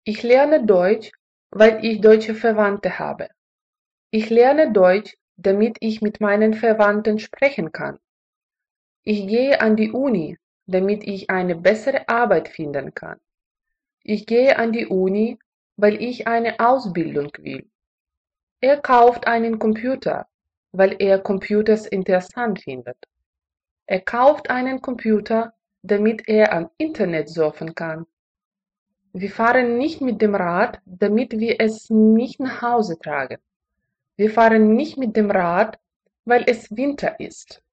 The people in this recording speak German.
Ich lerne Deutsch, weil ich deutsche Verwandte habe. Ich lerne Deutsch, damit ich mit meinen Verwandten sprechen kann. Ich gehe an die Uni, damit ich eine bessere Arbeit finden kann. Ich gehe an die Uni, weil ich eine Ausbildung will. Er kauft einen Computer, weil er Computers interessant findet. Er kauft einen Computer, damit er am Internet surfen kann. Wir fahren nicht mit dem Rad, damit wir es nicht nach Hause tragen. Wir fahren nicht mit dem Rad, weil es Winter ist.